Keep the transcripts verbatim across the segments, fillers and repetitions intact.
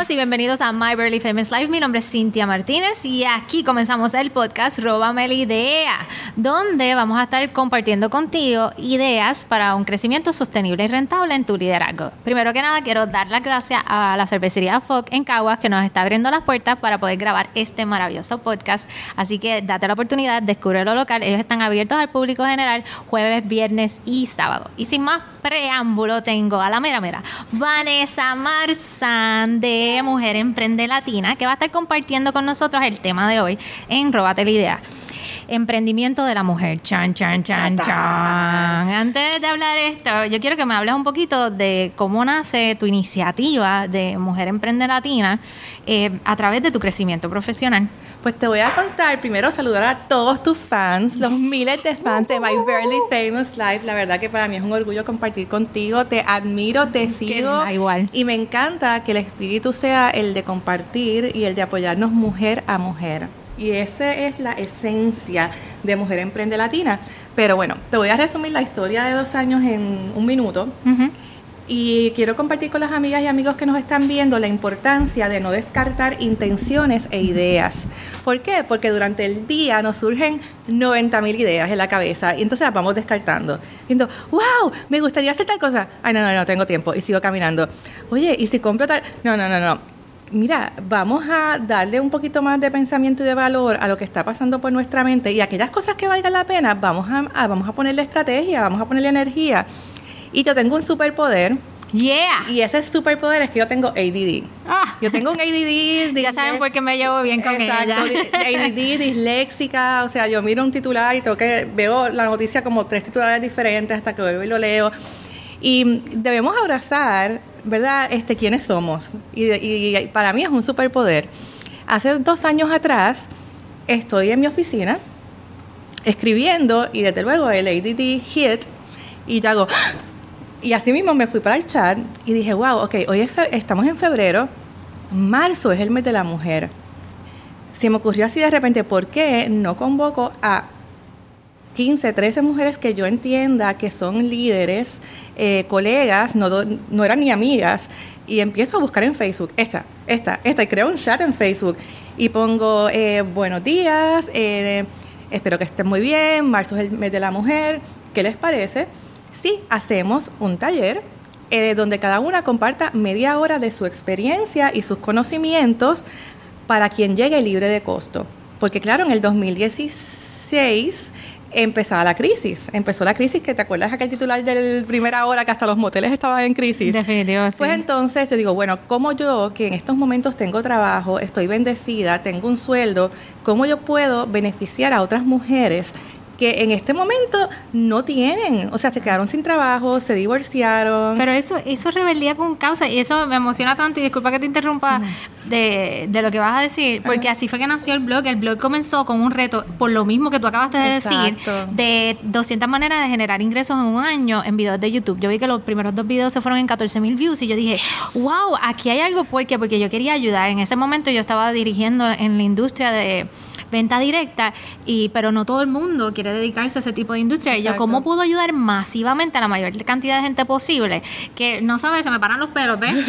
y bienvenidos a My Barely Famous Life. Mi nombre es Cintia Martínez y aquí comenzamos el podcast Róbame la Idea, donde vamos a estar compartiendo contigo ideas para un crecimiento sostenible y rentable en tu liderazgo. Primero que nada, quiero dar las gracias a la cervecería F O C en Caguas, que nos está abriendo las puertas para poder grabar este maravilloso podcast. Así que date la oportunidad, descubre lo local. Ellos están abiertos al público general jueves, viernes y sábado. Y sin más preámbulo, tengo a la mera mera Vanessa Marzán de Mujer Emprende Latina, que va a estar compartiendo con nosotros el tema de hoy en Róbate la Idea. Emprendimiento de la mujer. Chan, chan, chan, chan. Antes de hablar esto, yo quiero que me hables un poquito de cómo nace tu iniciativa de Mujer Emprende Latina eh, a través de tu crecimiento profesional. Pues te voy a contar, primero saludar a todos tus fans, los miles de fans de My Barely Famous Life. La verdad que para mí es un orgullo compartir contigo, te admiro, te sigo. Que, igual. Y me encanta que el espíritu sea el de compartir y el de apoyarnos mujer a mujer. Y esa es la esencia de Mujer Emprende Latina. Pero bueno, te voy a resumir la historia de dos años en un minuto. Uh-huh. Y quiero compartir con las amigas y amigos que nos están viendo la importancia de no descartar intenciones e ideas. ¿Por qué? Porque durante el día nos surgen noventa mil ideas en la cabeza y entonces las vamos descartando. Diciendo, wow, me gustaría hacer tal cosa. Ay, no, no, no, tengo tiempo. Y sigo caminando. Oye, ¿y si compro tal? No, no, no, no. Mira, vamos a darle un poquito más de pensamiento y de valor a lo que está pasando por nuestra mente y aquellas cosas que valgan la pena, vamos a, a, vamos a ponerle estrategia, vamos a ponerle energía. Y yo tengo un superpoder. Yeah. Y ese superpoder es que yo tengo A D D. Ah. Yo tengo un A D D. Ya saben por qué me llevo bien con exacto, ella. A D D, disléxica. O sea, yo miro un titular y tengo que, veo la noticia como tres titulares diferentes hasta que vuelvo y lo leo. Y debemos abrazar, ¿verdad? Este, quiénes somos. Y, y, y para mí es un superpoder. Hace dos años atrás estoy en mi oficina escribiendo y desde luego el A D D hit y yo hago... Y así mismo me fui para el chat y dije, wow, ok, hoy es fe- estamos en febrero, marzo es el mes de la mujer. Se me ocurrió así de repente, ¿por qué no convoco a quince, trece mujeres que yo entienda que son líderes, eh, colegas, no, no eran ni amigas, y empiezo a buscar en Facebook, esta, esta, esta, y creo un chat en Facebook, y pongo, eh, buenos días, eh, espero que estén muy bien, marzo es el mes de la mujer, ¿qué les parece? Sí, hacemos un taller eh, donde cada una comparta media hora de su experiencia y sus conocimientos para quien llegue libre de costo. Porque claro, en el dos mil dieciséis empezaba la crisis. Empezó la crisis, que te acuerdas aquel titular del primera hora que hasta los moteles estaban en crisis. Definitivo, sí. Pues entonces yo digo, bueno, ¿cómo yo, que en estos momentos tengo trabajo, estoy bendecida, tengo un sueldo, cómo yo puedo beneficiar a otras mujeres que en este momento no tienen, o sea, se quedaron sin trabajo, se divorciaron? Pero eso eso es rebeldía con causa y eso me emociona tanto, y disculpa que te interrumpa sí. de, de lo que vas a decir, porque uh-huh. así fue que nació el blog. El blog comenzó con un reto, por lo mismo que tú acabaste de Exacto. decir, de doscientas maneras de generar ingresos en un año en videos de YouTube. Yo vi que los primeros dos videos se fueron en catorce mil views y yo dije, wow, aquí hay algo. ¿Por qué? Porque yo quería ayudar. En ese momento yo estaba dirigiendo en la industria de venta directa, y pero no todo el mundo quiere dedicarse a ese tipo de industria. Exacto. Y yo, ¿cómo puedo ayudar masivamente a la mayor cantidad de gente posible? Que no sabes, se me paran los pelos, ¿ves?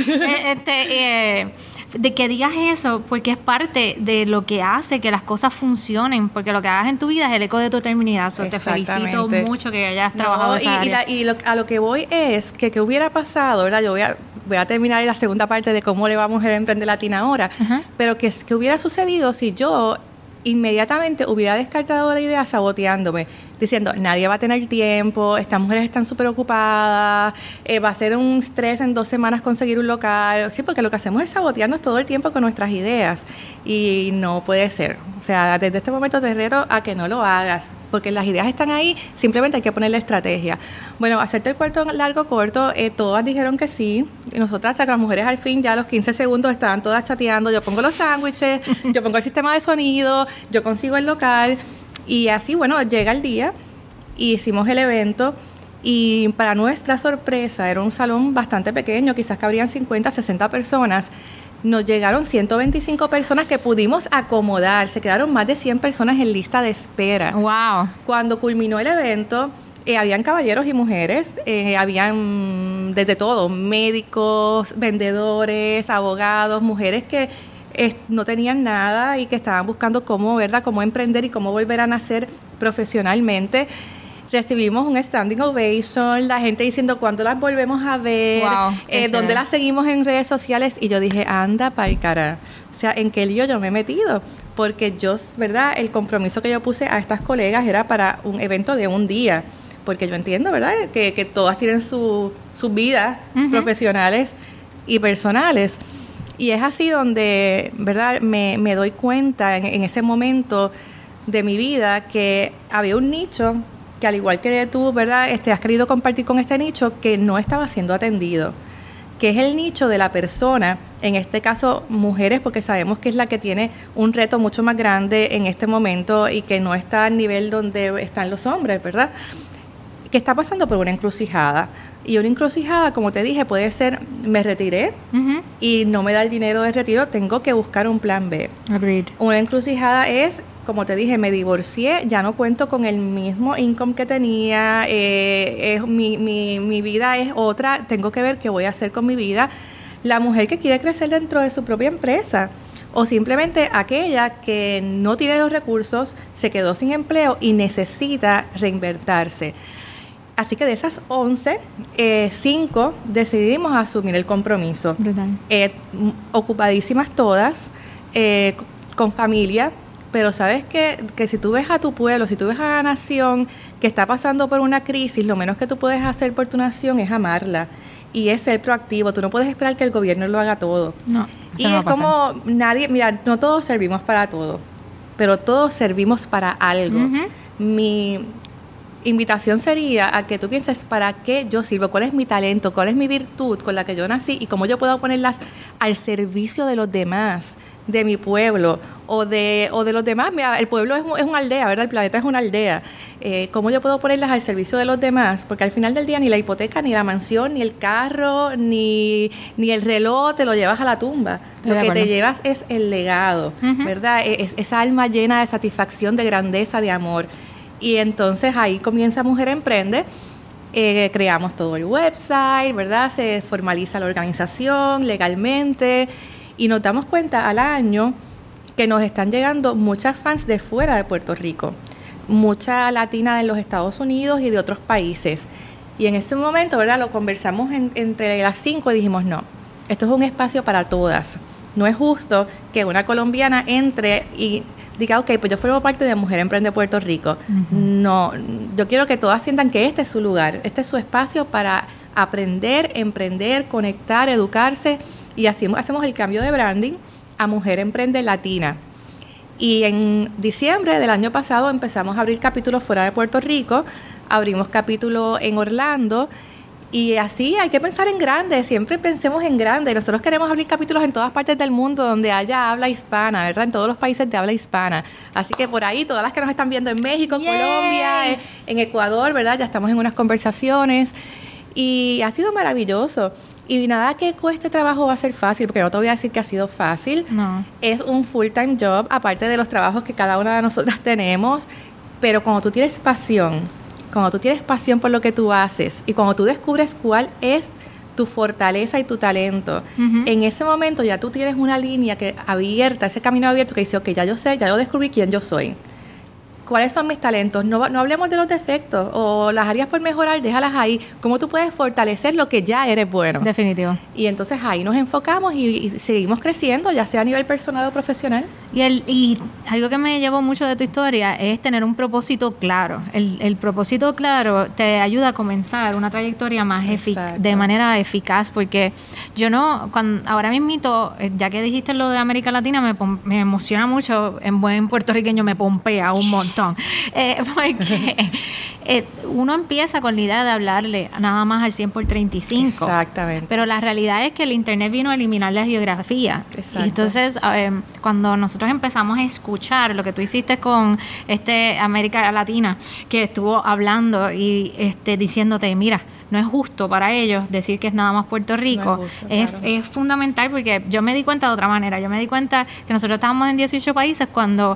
este, eh, de que digas eso, porque es parte de lo que hace que las cosas funcionen, porque lo que hagas en tu vida es el eco de tu eternidad. So, te felicito mucho que hayas no, trabajado esa y, área. Y, la, y lo, a lo que voy es que qué hubiera pasado, ¿verdad? Yo voy a voy a terminar la segunda parte de cómo le va a Mujer Emprende Latina ahora, uh-huh. pero que, que hubiera sucedido si yo inmediatamente hubiera descartado la idea saboteándome, diciendo, nadie va a tener tiempo, estas mujeres están súper ocupadas, eh, va a ser un estrés en dos semanas conseguir un local. Sí, porque lo que hacemos es sabotearnos todo el tiempo con nuestras ideas y no puede ser. O sea, desde este momento te reto a que no lo hagas, porque las ideas están ahí, simplemente hay que ponerle estrategia. Bueno, hacerte el cuarto largo corto, eh, todas dijeron que sí, y nosotras, las mujeres al fin, ya a los quince segundos estaban todas chateando, yo pongo los sándwiches, yo pongo el sistema de sonido, yo consigo el local, y así, bueno, llega el día, y hicimos el evento, y para nuestra sorpresa, era un salón bastante pequeño, quizás cabrían cincuenta, sesenta personas. Nos llegaron ciento veinticinco personas que pudimos acomodar. Se quedaron más de cien personas en lista de espera. Wow. Cuando culminó el evento, eh, habían caballeros y mujeres, eh, habían desde todo, médicos, vendedores, abogados, mujeres que eh, no tenían nada y que estaban buscando cómo, ¿verdad?, cómo emprender y cómo volver a nacer profesionalmente. Recibimos un standing ovation, la gente diciendo cuándo las volvemos a ver, wow, eh, dónde las seguimos en redes sociales, y yo dije, anda pa'l cara, o sea, ¿en qué lío yo me he metido? Porque yo, ¿verdad?, el compromiso que yo puse a estas colegas era para un evento de un día, porque yo entiendo, ¿verdad?, que, que todas tienen su, sus vidas uh-huh. profesionales y personales. Y es así donde, ¿verdad?, me, me doy cuenta en, en ese momento de mi vida que había un nicho que, al igual que tú, ¿verdad?, este, has querido compartir con este nicho, que no estaba siendo atendido, que es el nicho de la persona, en este caso mujeres, porque sabemos que es la que tiene un reto mucho más grande en este momento y que no está al nivel donde están los hombres, ¿verdad?, que está pasando por una encrucijada. Y una encrucijada, como te dije, puede ser, me retiré uh-huh. y no me da el dinero de retiro, tengo que buscar un plan B. Agreed. Una encrucijada es, como te dije, me divorcié, ya no cuento con el mismo income que tenía, eh, es, mi, mi, mi vida es otra, tengo que ver qué voy a hacer con mi vida. La mujer que quiere crecer dentro de su propia empresa, o simplemente aquella que no tiene los recursos, se quedó sin empleo y necesita reinventarse. Así que de esas once, eh, cinco decidimos asumir el compromiso. Eh, ocupadísimas todas, eh, con familia, pero sabes que, que si tú ves a tu pueblo, si tú ves a la nación que está pasando por una crisis, lo menos que tú puedes hacer por tu nación es amarla y es ser proactivo. Tú no puedes esperar que el gobierno lo haga todo. No, y no es como nadie, mira, no todos servimos para todo, pero todos servimos para algo. Uh-huh. Mi invitación sería a que tú pienses para qué yo sirvo, cuál es mi talento, cuál es mi virtud con la que yo nací y cómo yo puedo ponerlas al servicio de los demás, de mi pueblo o de o de los demás. Mira, el pueblo es, es una aldea, ¿verdad? El planeta es una aldea. Eh, ¿Cómo yo puedo ponerlas al servicio de los demás? Porque al final del día ni la hipoteca, ni la mansión, ni el carro, ni, ni el reloj te lo llevas a la tumba. Lo que te llevas es el legado, uh-huh. ¿verdad? Es, esa alma llena de satisfacción, de grandeza, de amor. Y entonces ahí comienza Mujer Emprende. Eh, creamos todo el website, ¿verdad? Se formaliza la organización legalmente y nos damos cuenta al año que nos están llegando muchas fans de fuera de Puerto Rico, mucha latina de los Estados Unidos y de otros países. Y en ese momento, ¿verdad?, lo conversamos en, entre las cinco y dijimos, no, esto es un espacio para todas. No es justo que una colombiana entre y diga, ok, pues yo formo parte de Mujer Emprende Puerto Rico. Uh-huh. No, yo quiero que todas sientan que este es su lugar, este es su espacio para aprender, emprender, conectar, educarse, y así hacemos el cambio de branding a Mujer Emprende Latina. Y en diciembre del año pasado empezamos a abrir capítulos fuera de Puerto Rico, abrimos capítulo en Orlando. Y así hay que pensar en grande, siempre pensemos en grande. Nosotros queremos abrir capítulos en todas partes del mundo donde haya habla hispana, ¿verdad? En todos los países de habla hispana. Así que por ahí, todas las que nos están viendo en México, en Yay. Colombia, en Ecuador, ¿verdad? Ya estamos en unas conversaciones y ha sido maravilloso. Y nada que cueste trabajo va a ser fácil, porque no te voy a decir que ha sido fácil. No. Es un full-time job, aparte de los trabajos que cada una de nosotras tenemos. Pero cuando tú tienes pasión, cuando tú tienes pasión por lo que tú haces y cuando tú descubres cuál es tu fortaleza y tu talento, uh-huh. en ese momento ya tú tienes una línea que abierta, ese camino abierto que dice, ok, ya yo sé, ya yo descubrí quién yo soy. ¿Cuáles son mis talentos? No, no hablemos de los defectos o las áreas por mejorar, déjalas ahí. ¿Cómo tú puedes fortalecer lo que ya eres bueno? Definitivo. Y entonces ahí nos enfocamos y, y seguimos creciendo, ya sea a nivel personal o profesional. Y, el, y algo que me llevó mucho de tu historia es tener un propósito claro. El, el propósito claro te ayuda a comenzar una trayectoria más efic- de manera eficaz, porque yo no, cuando, ahora mismito, ya que dijiste lo de América Latina, me, me emociona mucho, en buen puertorriqueño me pompea un montón. Eh, porque eh, uno empieza con la idea de hablarle nada más al cien por treinta y cinco. Exactamente. Pero la realidad es que el internet vino a eliminar la geografía. Exacto. Y entonces, eh, cuando nosotros empezamos a escuchar lo que tú hiciste con este América Latina, que estuvo hablando y este diciéndote, mira, no es justo para ellos decir que es nada más Puerto Rico. No es, justo, es, claro. es fundamental, porque yo me di cuenta de otra manera. Yo me di cuenta que nosotros estábamos en dieciocho países cuando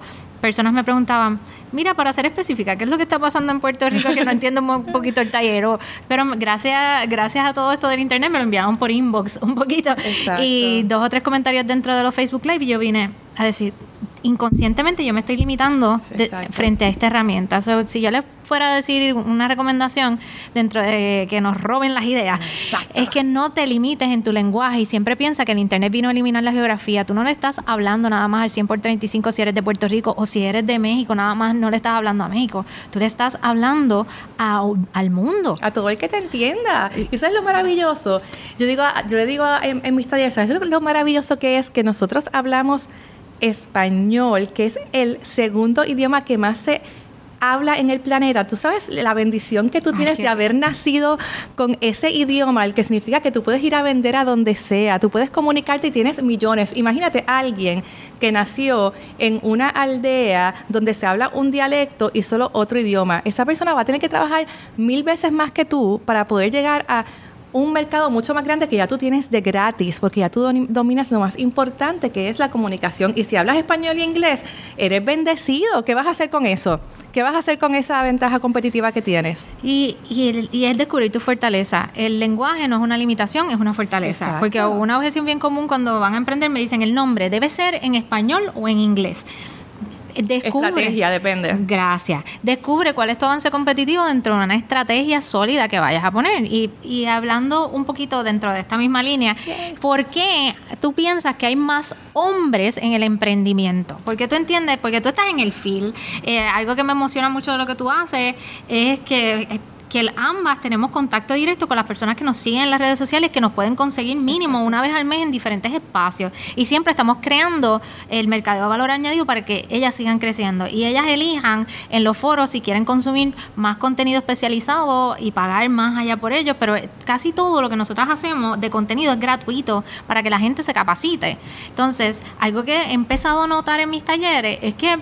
personas me preguntaban, mira, para ser específica, ¿qué es lo que está pasando en Puerto Rico? Que no entiendo un poquito el taller. O, pero gracias, gracias a todo esto del internet me lo enviaron por inbox un poquito. Exacto. Y dos o tres comentarios dentro de los Facebook Live y yo vine a decir, inconscientemente yo me estoy limitando de, frente a esta herramienta. So, si yo les fuera a decir una recomendación dentro de que nos roben las ideas, exacto, es que no te limites en tu lenguaje y siempre piensa que el internet vino a eliminar la geografía. Tú no le estás hablando nada más al cien por treinta y cinco si eres de Puerto Rico, o si eres de México, nada más no le estás hablando a México. Tú le estás hablando a, al mundo. A todo el que te entienda. Y eso es lo maravilloso. Yo digo, yo le digo en, en mis talleres, ¿sabes lo, lo maravilloso que es? Que nosotros hablamos español, que es el segundo idioma que más se habla en el planeta. Tú sabes la bendición que tú Ay, tienes de haber nacido con ese idioma, el que significa que tú puedes ir a vender a donde sea, tú puedes comunicarte y tienes millones. Imagínate a alguien que nació en una aldea donde se habla un dialecto y solo otro idioma. Esa persona va a tener que trabajar mil veces más que tú para poder llegar a un mercado mucho más grande que ya tú tienes de gratis, porque ya tú dominas lo más importante, que es la comunicación. Y si hablas español y inglés, eres bendecido. ¿Qué vas a hacer con eso? ¿Qué vas a hacer con esa ventaja competitiva que tienes? Y, y, el, y es descubrir tu fortaleza. El lenguaje no es una limitación, es una fortaleza. Exacto. Porque una objeción bien común cuando van a emprender me dicen el nombre debe ser en español o en inglés. Descubre, estrategia, depende. Gracias. Descubre cuál es tu avance competitivo dentro de una estrategia sólida que vayas a poner. Y, y hablando un poquito dentro de esta misma línea, yes. ¿por qué tú piensas que hay más hombres en el emprendimiento? Porque tú entiendes, porque tú estás en el field. Eh, algo que me emociona mucho de lo que tú haces es que que ambas tenemos contacto directo con las personas que nos siguen en las redes sociales, que nos pueden conseguir mínimo Exacto. una vez al mes en diferentes espacios. Y siempre estamos creando el mercadeo de valor añadido para que ellas sigan creciendo. Y ellas elijan en los foros si quieren consumir más contenido especializado y pagar más allá por ellos. Pero casi todo lo que nosotras hacemos de contenido es gratuito para que la gente se capacite. Entonces, algo que he empezado a notar en mis talleres es que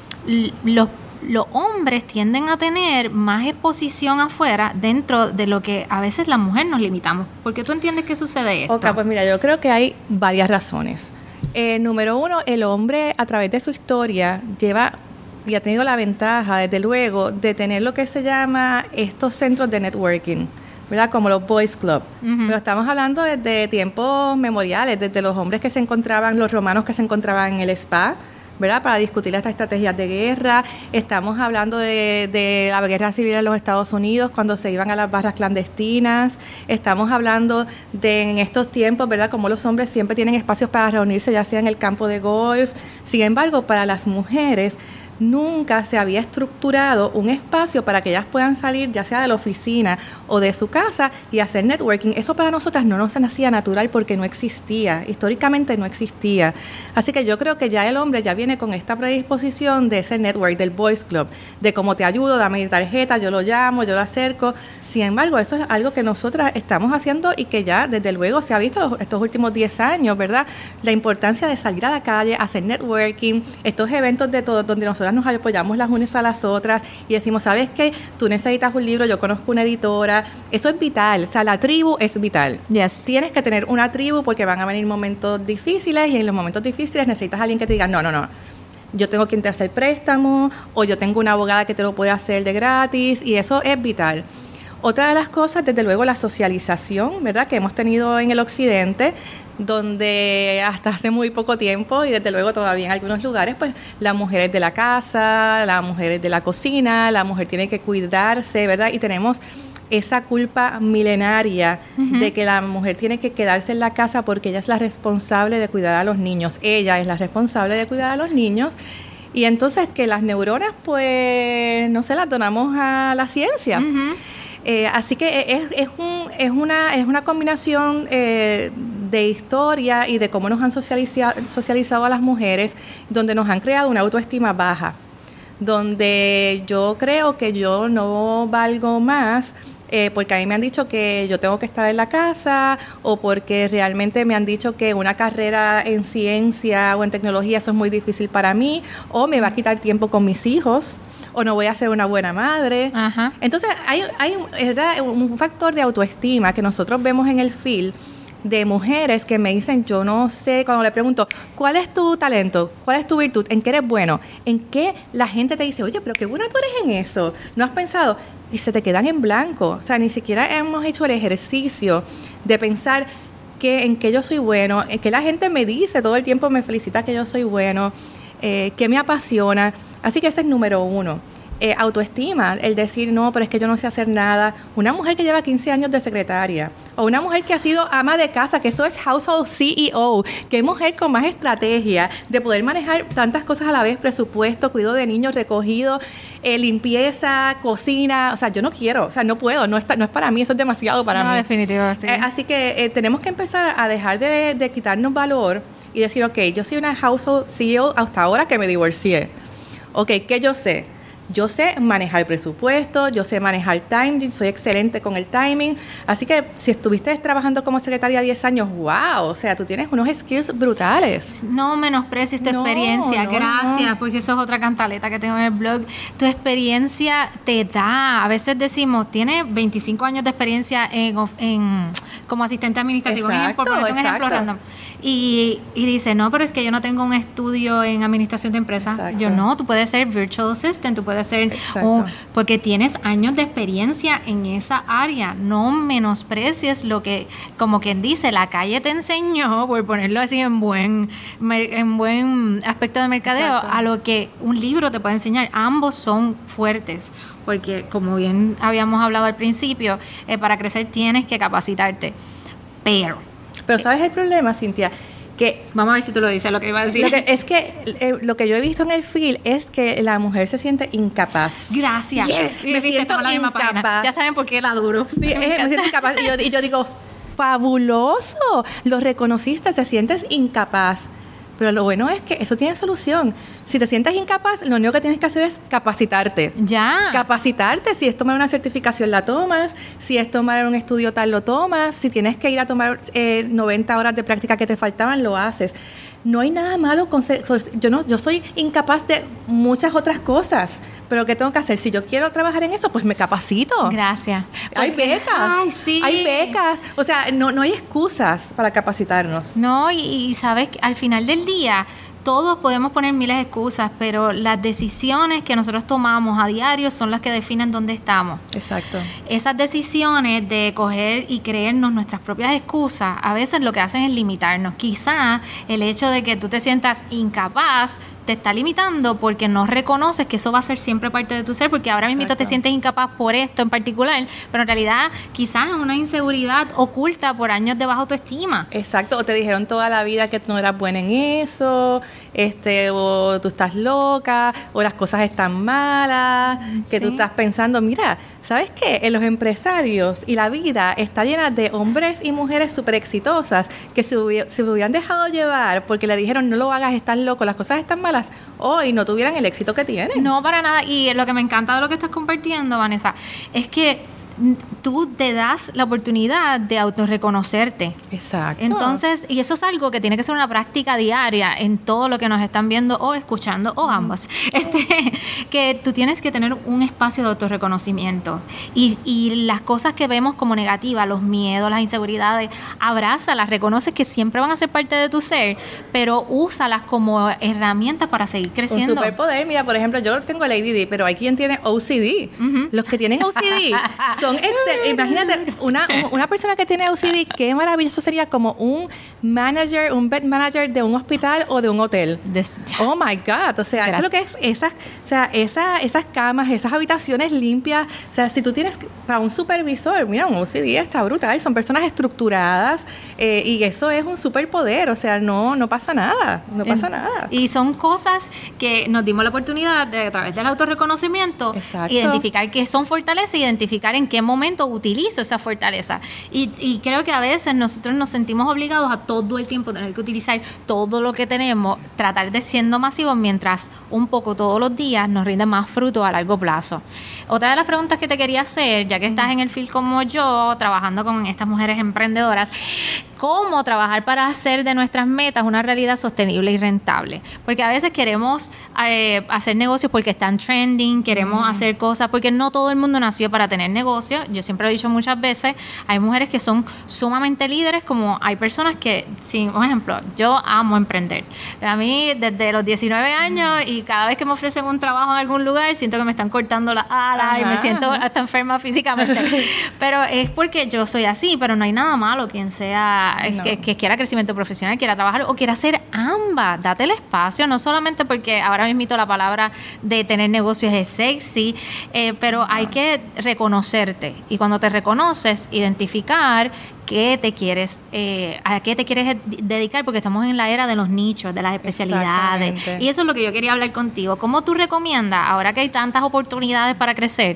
los los hombres tienden a tener más exposición afuera dentro de lo que a veces las mujeres nos limitamos. ¿Por qué tú entiendes que sucede esto? Ok, pues mira, yo creo que hay varias razones. Eh, número uno, el hombre a través de su historia lleva y ha tenido la ventaja, desde luego, de tener lo que se llama estos centros de networking, ¿verdad? Como los Boys Club. Uh-huh. Pero estamos hablando desde tiempos memoriales, desde los hombres que se encontraban, los romanos que se encontraban en el spa, ¿verdad? Para discutir estas estrategias de guerra. Estamos hablando de, de la guerra civil en los Estados Unidos, cuando se iban a las barras clandestinas. Estamos hablando de en estos tiempos, ¿verdad? Como los hombres siempre tienen espacios para reunirse, ya sea en el campo de golf. Sin embargo, para las mujeres nunca se había estructurado un espacio para que ellas puedan salir, ya sea de la oficina o de su casa, y hacer networking. Eso para nosotras no nos hacía natural porque no existía, históricamente no existía. Así que yo creo que ya el hombre ya viene con esta predisposición de ese network, del Boys Club, de cómo te ayudo, dame mi tarjeta, yo lo llamo, yo lo acerco. Sin embargo, eso es algo que nosotras estamos haciendo y que ya desde luego se ha visto los, estos últimos diez años, ¿verdad? La importancia de salir a la calle, hacer networking, estos eventos de todo, donde nosotras nos apoyamos las unas a las otras y decimos, ¿sabes qué? Tú necesitas un libro, yo conozco una editora. Eso es vital, o sea, la tribu es vital. Yes. Tienes que tener una tribu porque van a venir momentos difíciles y en los momentos difíciles necesitas a alguien que te diga, no, no, no. Yo tengo quien te hace el préstamo o yo tengo una abogada que te lo puede hacer de gratis y eso es vital. Otra de las cosas, desde luego, la socialización, ¿verdad?, que hemos tenido en el occidente, donde hasta hace muy poco tiempo, y desde luego todavía en algunos lugares, pues la mujer es de la casa, la mujer es de la cocina, la mujer tiene que cuidarse, ¿verdad? Y tenemos esa culpa milenaria uh-huh. de que la mujer tiene que quedarse en la casa porque ella es la responsable de cuidar a los niños. Ella es la responsable de cuidar a los niños. Y entonces que las neuronas, pues, no se las donamos a la ciencia. Uh-huh. Eh, así que es, es, un, es, una, es una combinación eh, de historia y de cómo nos han socializa, socializado a las mujeres, donde nos han creado una autoestima baja, donde yo creo que yo no valgo más eh, porque a mí me han dicho que yo tengo que estar en la casa o porque realmente me han dicho que una carrera en ciencia o en tecnología eso es muy difícil para mí o me va a quitar tiempo con mis hijos. O no voy a ser una buena madre. Ajá. Entonces, hay, hay ¿verdad? un factor de autoestima que nosotros vemos en el field de mujeres que me dicen, yo no sé, cuando le pregunto, ¿cuál es tu talento? ¿Cuál es tu virtud? ¿En qué eres bueno? ¿En qué la gente te dice, oye, pero qué buena tú eres en eso? ¿No has pensado? Y se te quedan en blanco. O sea, ni siquiera hemos hecho el ejercicio de pensar que, en qué yo soy bueno, en qué la gente me dice, todo el tiempo me felicita que yo soy bueno, eh, qué me apasiona. Así que ese es número uno. Eh, autoestima, el decir, no, pero es que yo no sé hacer nada. Una mujer que lleva quince años de secretaria, o una mujer que ha sido ama de casa, que eso es household C E O, que mujer con más estrategia de poder manejar tantas cosas a la vez, presupuesto, cuidado de niños, recogido, eh, limpieza, cocina. O sea, yo no quiero, o sea, no puedo, no, está, no es para mí, eso es demasiado para no, mí. Definitivo, sí. Eh, así que eh, tenemos que empezar a dejar de, de quitarnos valor y decir, ok, yo soy una household C E O hasta ahora que me divorcié. Ok, ¿qué yo sé? Yo sé manejar presupuesto, yo sé manejar timing, soy excelente con el timing. Así que si estuviste trabajando como secretaria diez años, wow, o sea, tú tienes unos skills brutales. No menosprecies tu no, experiencia, no, gracias, no. porque eso es otra cantaleta que tengo en el blog. Tu experiencia te da, a veces decimos, tienes veinticinco años de experiencia en, en como asistente administrativo, Exacto, por ponerte un ejemplo exacto. random. Y, y dice, no, pero es que yo no tengo un estudio en administración de empresas. Exacto. Yo no, tú puedes ser virtual assistant, tú puedes ser, un, porque tienes años de experiencia en esa área. No menosprecies lo que, como quien dice, la calle te enseñó, por ponerlo así en buen, en buen aspecto de mercadeo, Exacto. a lo que un libro te puede enseñar. Ambos son fuertes, porque como bien habíamos hablado al principio, eh, para crecer tienes que capacitarte. Pero Pero ¿sabes el problema, Cintia? Que vamos a ver si tú lo dices, lo que iba a decir. Lo que, es que eh, lo que yo he visto en el field es que la mujer se siente incapaz. Gracias. Yeah, Y me viste, siento estamos en la misma página. incapaz. Ya saben por qué la duro. Sí, eh, me siento incapaz. Y yo, y yo digo, fabuloso, lo reconociste, te sientes incapaz. Pero lo bueno es que eso tiene solución. Si te sientes incapaz, lo único que tienes que hacer es capacitarte. Ya. Capacitarte. Si es tomar una certificación, la tomas. Si es tomar un estudio tal, lo tomas. Si tienes que ir a tomar eh, noventa horas de práctica que te faltaban, lo haces. No hay nada malo con ser, yo no, yo soy incapaz de muchas otras cosas, pero ¿qué tengo que hacer? Si yo quiero trabajar en eso, pues me capacito. Gracias. Hay Porque- becas. Ay, sí. Hay becas. O sea, no, no hay excusas para capacitarnos. No, y, y sabes que al final del día todos podemos poner miles de excusas, pero las decisiones que nosotros tomamos a diario son las que definen dónde estamos. Exacto. Esas decisiones de coger y creernos nuestras propias excusas, a veces lo que hacen es limitarnos. Quizá el hecho de que tú te sientas incapaz te está limitando porque no reconoces que eso va a ser siempre parte de tu ser, porque ahora mismo te Exacto. sientes incapaz por esto en particular, pero en realidad quizás es una inseguridad oculta por años de baja autoestima. Exacto, o te dijeron toda la vida que tú no eras buena en eso, este, o tú estás loca, o las cosas están malas, que Sí. tú estás pensando, mira, ¿sabes qué? En los empresarios y la vida está llena de hombres y mujeres súper exitosas que se, hubi- se hubieran dejado llevar porque le dijeron no lo hagas, estás loco, las cosas están malas, hoy no tuvieran el éxito que tienen. No, para nada. Y lo que me encanta de lo que estás compartiendo, Vanessa, es que mm, tú te das la oportunidad de autorreconocerte. Exacto. Entonces, y eso es algo que tiene que ser una práctica diaria en todo lo que nos están viendo o escuchando, o ambas. Este, que tú tienes que tener un espacio de autorreconocimiento. Y, y las cosas que vemos como negativas, los miedos, las inseguridades, abrázalas, reconoces que siempre van a ser parte de tu ser, pero úsalas como herramientas para seguir Un creciendo. superpoder, mira, por ejemplo, yo tengo el A D D, pero hay quien tiene O C D. Ujú. Los que tienen O C D son excelentes. Imagínate, una, una persona que tiene O C D, qué maravilloso sería como un manager, un bed manager de un hospital o de un hotel. Des- Oh my God, o sea, eso es lo que es esas, o sea, esa, esas camas, esas habitaciones limpias. O sea, si tú tienes para un supervisor, mira, un O C D está brutal, son personas estructuradas eh, y eso es un superpoder, o sea, no, no pasa nada, no pasa En- nada. Y son cosas que nos dimos la oportunidad de, a través del autorreconocimiento, Exacto. identificar qué son fortalezas, identificar en qué momento utilizo esa fortaleza. Y, y creo que a veces nosotros nos sentimos obligados a todo el tiempo tener que utilizar todo lo que tenemos, tratar de siendo masivos, mientras un poco todos los días nos rinde más fruto a largo plazo. Otra de las preguntas que te quería hacer, ya que estás en el field como yo, trabajando con estas mujeres emprendedoras, cómo trabajar para hacer de nuestras metas una realidad sostenible y rentable. Porque a veces queremos eh, hacer negocios porque están trending, queremos mm. hacer cosas, porque no todo el mundo nació para tener negocios. Yo siempre lo he dicho muchas veces, hay mujeres que son sumamente líderes, como hay personas que, sin, por ejemplo, yo amo emprender. A mí, desde los diecinueve años, y cada vez que me ofrecen un trabajo en algún lugar, siento que me están cortando las alas ajá, y me siento ajá. hasta enferma físicamente. Pero es porque yo soy así, pero no hay nada malo quien sea, no. que, que quiera crecimiento profesional, quiera trabajar o quiera hacer ambas. Date el espacio, no solamente porque ahora mismo la palabra de tener negocios es sexy, eh, pero no. hay que reconocerte. Y cuando te reconoces, identificar qué te quieres, eh, a qué te quieres dedicar, porque estamos en la era de los nichos, de las especialidades. Y eso es lo que yo quería hablar contigo. ¿Cómo tú recomiendas, ahora que hay tantas oportunidades para crecer,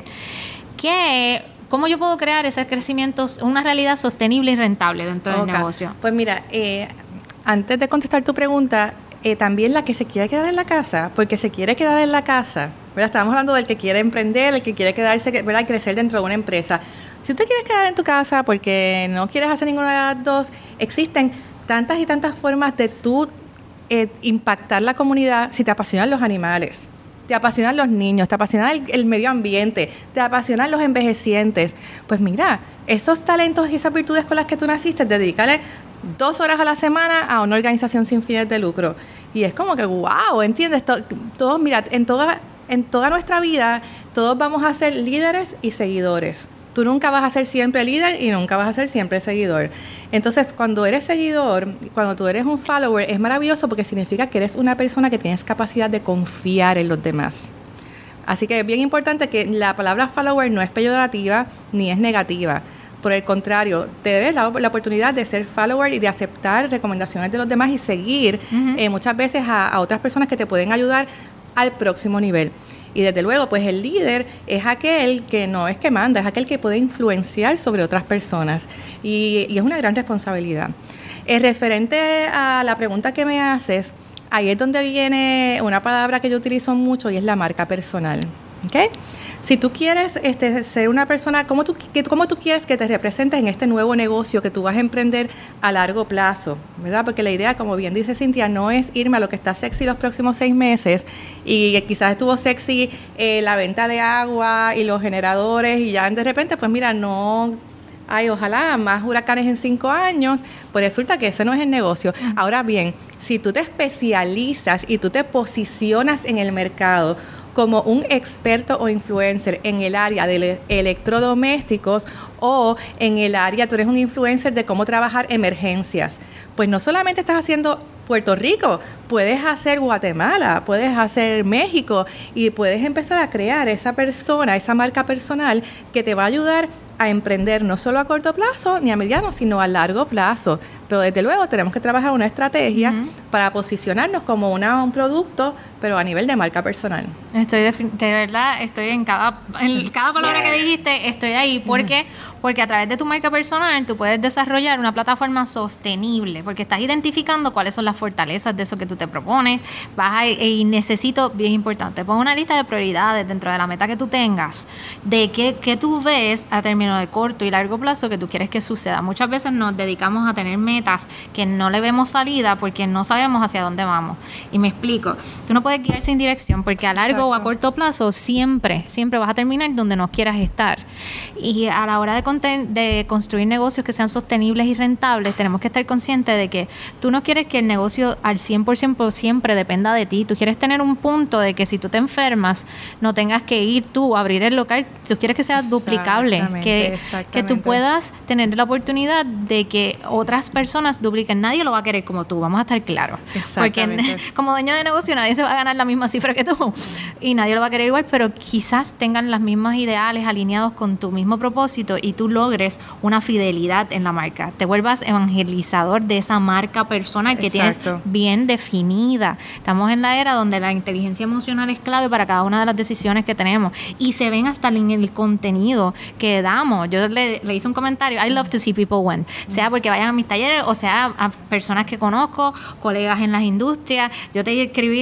que cómo yo puedo crear ese crecimiento, una realidad sostenible y rentable dentro okay. del negocio? Pues mira, eh, antes de contestar tu pregunta, eh, también la que se quiere quedar en la casa, porque se quiere quedar en la casa, ¿verdad? Estábamos hablando del que quiere emprender, el que quiere quedarse, ¿verdad? Y crecer dentro de una empresa. Si tú te quieres quedar en tu casa porque no quieres hacer ninguna de las dos, existen tantas y tantas formas de tú eh, impactar la comunidad si te apasionan los animales, te apasionan los niños, te apasiona el, el medio ambiente, te apasionan los envejecientes. Pues mira, esos talentos y esas virtudes con las que tú naciste, dedícale dos horas a la semana a una organización sin fines de lucro. Y es como que, wow, ¿entiendes? Todos, mira, en toda, en toda nuestra vida, todos vamos a ser líderes y seguidores. Tú nunca vas a ser siempre líder y nunca vas a ser siempre seguidor. Entonces, cuando eres seguidor, cuando tú eres un follower, es maravilloso porque significa que eres una persona que tienes capacidad de confiar en los demás. Así que es bien importante que la palabra follower no es peyorativa ni es negativa. Por el contrario, te debes la, la oportunidad de ser follower y de aceptar recomendaciones de los demás y seguir uh-huh. eh, muchas veces a, a otras personas que te pueden ayudar al próximo nivel. Y desde luego, pues el líder es aquel que no es que manda, es aquel que puede influenciar sobre otras personas. Y, y es una gran responsabilidad. Eh, referente a la pregunta que me haces, ahí es donde viene una palabra que yo utilizo mucho y es la marca personal. ¿Okay? Si tú quieres este, ser una persona, ¿cómo tú, que, ¿cómo tú quieres que te representes en este nuevo negocio que tú vas a emprender a largo plazo? ¿Verdad? Porque la idea, como bien dice Cintia, no es irme a lo que está sexy los próximos seis meses y quizás estuvo sexy eh, la venta de agua y los generadores y ya de repente, pues mira, no... Ay, ojalá más huracanes en cinco años, pues resulta que ese no es el negocio. Uh-huh. Ahora bien, si tú te especializas y tú te posicionas en el mercado como un experto o influencer en el área de electrodomésticos o en el área, tú eres un influencer de cómo trabajar emergencias, pues no solamente estás haciendo Puerto Rico, puedes hacer Guatemala, puedes hacer México y puedes empezar a crear esa persona, esa marca personal que te va a ayudar a emprender no solo a corto plazo ni a mediano, sino a largo plazo. Pero desde luego tenemos que trabajar una estrategia uh-huh. para posicionarnos como una, un producto, pero a nivel de marca personal. Estoy de, de verdad, estoy en cada, en cada palabra yeah. que dijiste, estoy ahí. ¿Por uh-huh. qué? Porque a través de tu marca personal tú puedes desarrollar una plataforma sostenible, porque estás identificando cuáles son las fortalezas de eso que tú te propones. Vas a, y necesito, bien importante, pon una lista de prioridades dentro de la meta que tú tengas, de qué, qué tú ves a término de corto y largo plazo que tú quieres que suceda. Muchas veces nos dedicamos a tener metas que no le vemos salida porque no sabemos hacia dónde vamos. Y me explico, tú no puedes guiar sin dirección porque a largo Exacto. o a corto plazo siempre, siempre vas a terminar donde no quieras estar. Y a la hora de de construir negocios que sean sostenibles y rentables, tenemos que estar conscientes de que tú no quieres que el negocio al cien por ciento siempre dependa de ti. Tú quieres tener un punto de que si tú te enfermas, no tengas que ir tú a abrir el local. Tú quieres que sea duplicable, que, que tú puedas tener la oportunidad de que otras personas dupliquen. Nadie lo va a querer como tú, vamos a estar claros. Porque como dueño de negocio nadie se va a ganar la misma cifra que tú y nadie lo va a querer igual, pero quizás tengan las mismas ideales alineados con tu mismo propósito y tú logres una fidelidad en la marca, te vuelvas evangelizador de esa marca personal que Exacto. tienes bien definida. Estamos en la era donde la inteligencia emocional es clave para cada una de las decisiones que tenemos y se ven hasta en el contenido que damos. Yo le, le hice un comentario, I love to see people win, sea porque vayan a mis talleres o sea a personas que conozco, colegas en las industrias. Yo te escribí el otro día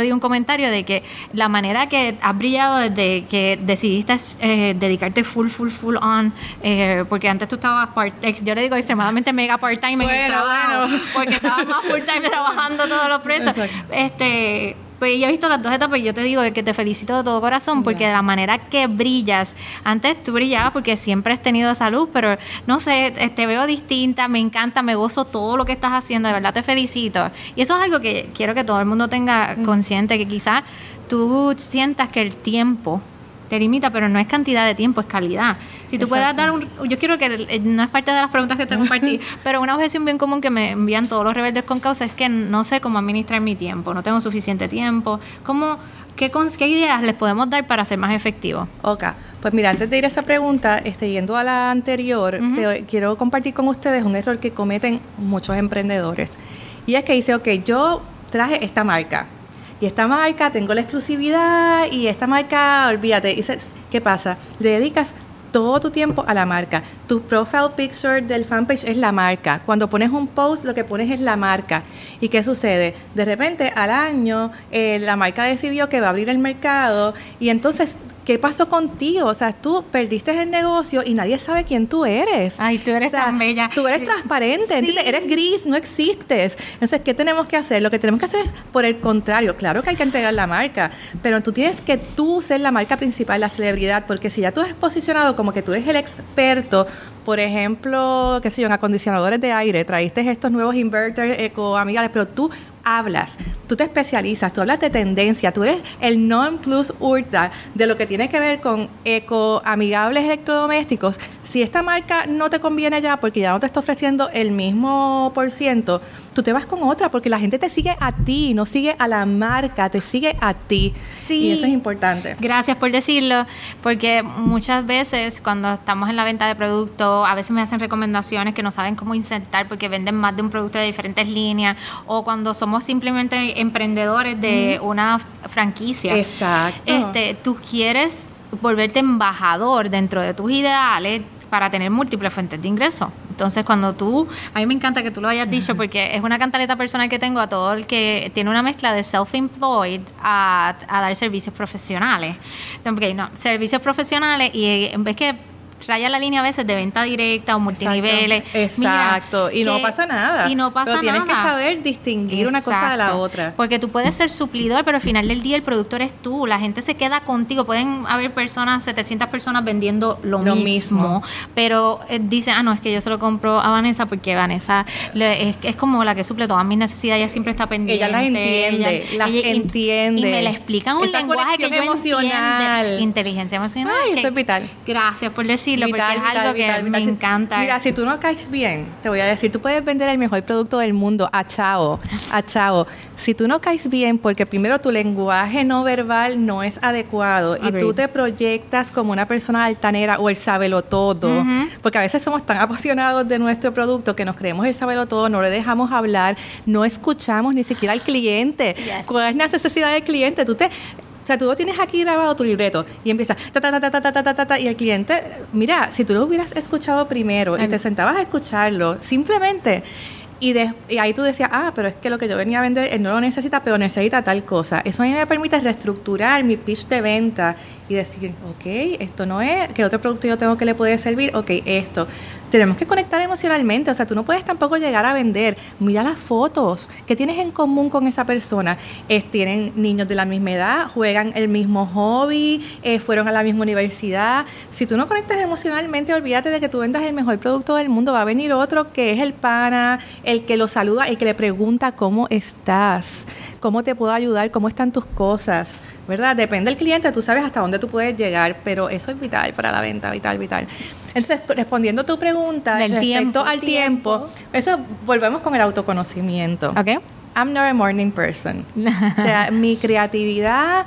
leí un comentario de que la manera que has brillado desde que decidiste eh, dedicarte full, full, full on, eh, porque antes tú estabas, part, yo le digo extremadamente mega part-time en bueno, el trabajo, bueno. porque estabas más full-time trabajando todos los proyectos. Exacto. Este... Pues yo he visto las dos etapas y yo te digo que te felicito de todo corazón porque yeah. de la manera que brillas, antes tú brillabas porque siempre has tenido salud, pero no sé, te veo distinta, me encanta, me gozo todo lo que estás haciendo, de verdad te felicito. Y eso es algo que quiero que todo el mundo tenga mm. consciente, que quizás tú sientas que el tiempo te limita, pero no es cantidad de tiempo, es calidad. Si tú Exacto. puedes dar un... Yo quiero que... No es parte de las preguntas que te compartí, pero una objeción bien común que me envían todos los rebeldes con causa es que no sé cómo administrar mi tiempo, no tengo suficiente tiempo. ¿Cómo, qué, qué ideas les podemos dar para ser más efectivos? Ok, pues mira, antes de ir a esa pregunta, este, yendo a la anterior, uh-huh. te, quiero compartir con ustedes un error que cometen muchos emprendedores. Y es que dice, ok, yo traje esta marca, y esta marca tengo la exclusividad y esta marca, olvídate, y se, ¿qué pasa? Le dedicas todo tu tiempo a la marca. Tu profile picture del fanpage es la marca. Cuando pones un post, lo que pones es la marca. ¿Y qué sucede? De repente, al año, eh, la marca decidió que va a abrir el mercado y entonces... ¿Qué pasó contigo? O sea, tú perdiste el negocio y nadie sabe quién tú eres. Ay, tú eres o sea, tan bella. Tú eres transparente, sí. ¿entiendes? Eres gris, no existes. Entonces, ¿qué tenemos que hacer? Lo que tenemos que hacer es, por el contrario, claro que hay que entregar la marca, pero tú tienes que tú ser la marca principal, la celebridad, porque si ya tú eres posicionado como que tú eres el experto, por ejemplo, qué sé yo, en acondicionadores de aire, traíste estos nuevos inverters ecoamigables, pero tú hablas, tú te especializas, tú hablas de tendencia, tú eres el non plus ultra de lo que tiene que ver con ecoamigables electrodomésticos. Si esta marca no te conviene ya porque ya no te está ofreciendo el mismo por ciento, tú te vas con otra porque la gente te sigue a ti, no sigue a la marca, te sigue a ti. Sí. Y eso es importante. Gracias por decirlo, porque muchas veces cuando estamos en la venta de productos, a veces me hacen recomendaciones que no saben cómo insertar porque venden más de un producto de diferentes líneas, o cuando somos simplemente emprendedores de mm. una franquicia. Exacto. Este, tú quieres volverte embajador dentro de tus ideales para tener múltiples fuentes de ingreso. Entonces, cuando tú, a mí me encanta que tú lo hayas dicho, porque es una cantaleta personal que tengo a todo el que tiene una mezcla de self-employed a, a dar servicios profesionales. Entonces, okay, no, servicios profesionales, y en vez que raya la línea a veces de venta directa o multiniveles. Exacto. Mira, y no pasa nada. Y no pasa pero tienes nada. que saber distinguir Exacto. una cosa de la otra. Porque tú puedes ser suplidor, pero al final del día el productor es tú. La gente se queda contigo. Pueden haber personas, setecientas personas vendiendo lo, lo mismo, mismo. Pero eh, dicen, ah, no, es que yo se lo compro a Vanessa porque Vanessa le, es, es como la que suple todas mis necesidades. Ella siempre está pendiente. Ella las entiende. Ella, las ella, entiende. Y, y me la explican un Esa lenguaje que yo emocional. entiendo. Inteligencia emocional. Ay, que, eso es vital. Gracias por decirlo, vital, porque es vital, algo vital, que vital. me encanta. Mira, si tú no caes bien, te voy a decir, tú puedes vender el mejor producto del mundo a chao, a chao. Si tú no caes bien, porque primero tu lenguaje no verbal no es adecuado Agreed. Y tú te proyectas como una persona altanera o el sabelotodo, uh-huh. porque a veces somos tan apasionados de nuestro producto que nos creemos el sabelotodo, no le dejamos hablar, no escuchamos ni siquiera al cliente. Yes. ¿Cuál es la necesidad del cliente? Tú te... O sea, tú lo tienes aquí grabado tu libreto y empiezas ta, ta, ta, ta, ta, ta, ta, ta, ta, y el cliente, mira, si tú lo hubieras escuchado primero y te sentabas a escucharlo, simplemente, y, de, y ahí tú decías, ah, pero es que lo que yo venía a vender, él no lo necesita, pero necesita tal cosa. Eso a mí me permite reestructurar mi pitch de venta y decir, ok, esto no es, ¿qué otro producto yo tengo que le puede servir? Ok, esto. Tenemos que conectar emocionalmente, o sea, tú no puedes tampoco llegar a vender. Mira las fotos, ¿qué tienes en común con esa persona? Eh, tienen niños de la misma edad, juegan el mismo hobby, eh, fueron a la misma universidad. Si tú no conectas emocionalmente, olvídate de que tú vendas el mejor producto del mundo. Va a venir otro que es el pana, el que lo saluda, el que le pregunta cómo estás, cómo te puedo ayudar, cómo están tus cosas, ¿verdad? Depende del cliente, tú sabes hasta dónde tú puedes llegar, pero eso es vital para la venta, vital, vital. Entonces, respondiendo a tu pregunta Del respecto tiempo, al tiempo, tiempo, eso volvemos con el autoconocimiento. Okay. I'm not a morning person. O sea, mi creatividad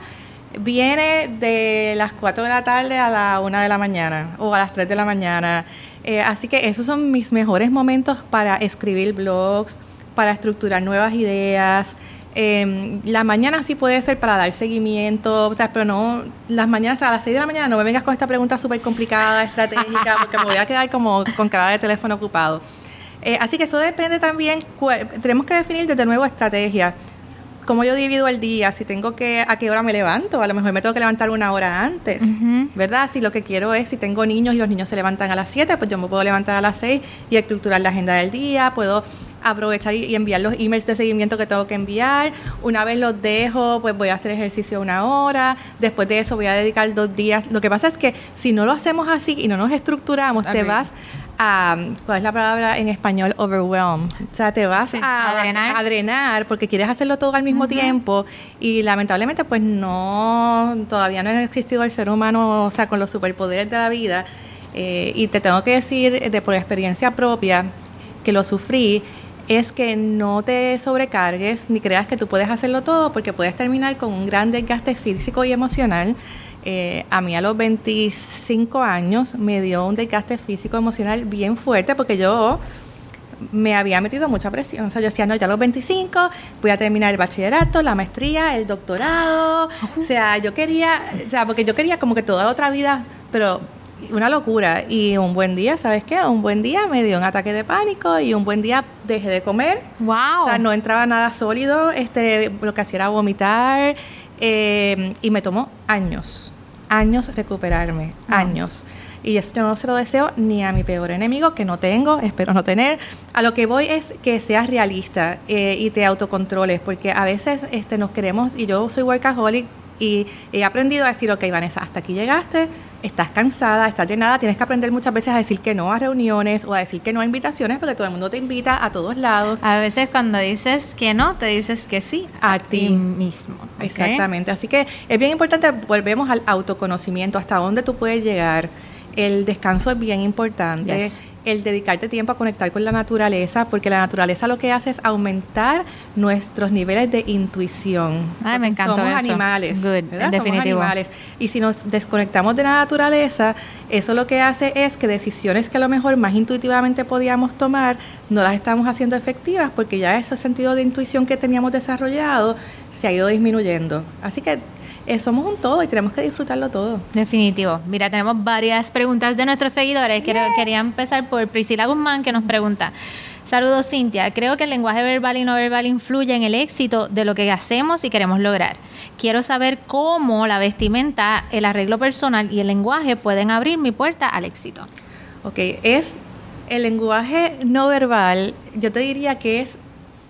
viene de las cuatro de la tarde a la una de la mañana o a las tres de la mañana. Eh, así que esos son mis mejores momentos para escribir blogs, para estructurar nuevas ideas. Eh, la mañana sí puede ser para dar seguimiento, o sea, pero no, las mañanas a las seis de la mañana no me vengas con esta pregunta súper complicada, estratégica, porque me voy a quedar como con cara de teléfono ocupado. Eh, así que eso depende también, cu- tenemos que definir desde nuevo estrategia. cómo yo divido el día, si tengo que, a qué hora me levanto, a lo mejor me tengo que levantar una hora antes, uh-huh. ¿verdad? Si lo que quiero es, si tengo niños y los niños se levantan a las siete, pues yo me puedo levantar a las seis y estructurar la agenda del día, puedo aprovechar y enviar los emails de seguimiento que tengo que enviar. Una vez los dejo, pues voy a hacer ejercicio una hora, después de eso voy a dedicar dos días. Lo que pasa es que si no lo hacemos así y no nos estructuramos, okay. te vas a, ¿cuál es la palabra en español? Overwhelm. O sea, te vas sí, a, a, drenar. a drenar porque quieres hacerlo todo al mismo uh-huh. tiempo y lamentablemente pues no, todavía no ha existido el ser humano, o sea, con los superpoderes de la vida. Eh, y te tengo que decir de por experiencia propia que lo sufrí, es que no te sobrecargues ni creas que tú puedes hacerlo todo porque puedes terminar con un gran desgaste físico y emocional. Eh, a mí a los veinticinco años me dio un desgaste físico emocional bien fuerte porque yo me había metido mucha presión. O sea, yo decía, no, ya a los veinticinco voy a terminar el bachillerato, la maestría, el doctorado. Uh-huh. O sea, yo quería, o sea, porque yo quería como que toda la otra vida, pero una locura. Y un buen día, ¿sabes qué? Un buen día me dio un ataque de pánico y un buen día dejé de comer. Wow. O sea, no entraba nada sólido, este, lo que hacía era vomitar eh, y me tomó años, años recuperarme, wow. años. Y eso yo no se lo deseo ni a mi peor enemigo, que no tengo, espero no tener. A lo que voy es que seas realista eh, y te autocontroles, porque a veces este, nos queremos, y yo soy workaholic, y he aprendido a decir, ok, Vanessa, hasta aquí llegaste, estás cansada, estás llenada, tienes que aprender muchas veces a decir que no a reuniones o a decir que no a invitaciones, porque todo el mundo te invita a todos lados. A veces cuando dices que no, te dices que sí a, a ti mismo. ¿Okay? Exactamente, así que es bien importante, volvemos al autoconocimiento, hasta dónde tú puedes llegar. El descanso es bien importante. Yes. El dedicarte tiempo a conectar con la naturaleza, porque la naturaleza lo que hace es aumentar nuestros niveles de intuición. Ay, me encantó somos eso. animales, Good, en definitivo. Somos animales. Y si nos desconectamos de la naturaleza, eso lo que hace es que decisiones que a lo mejor más intuitivamente podíamos tomar, no las estamos haciendo efectivas, porque ya ese sentido de intuición que teníamos desarrollado se ha ido disminuyendo. Así que Eh, somos un todo y tenemos que disfrutarlo todo. Definitivo. Mira, tenemos varias preguntas de nuestros seguidores. Yeah. Quería empezar por Priscila Guzmán, que nos pregunta: saludos, Cintia. Creo que el lenguaje verbal y no verbal influye en el éxito de lo que hacemos y queremos lograr. Quiero saber cómo la vestimenta, el arreglo personal y el lenguaje pueden abrir mi puerta al éxito. Ok, es el lenguaje no verbal, yo te diría que es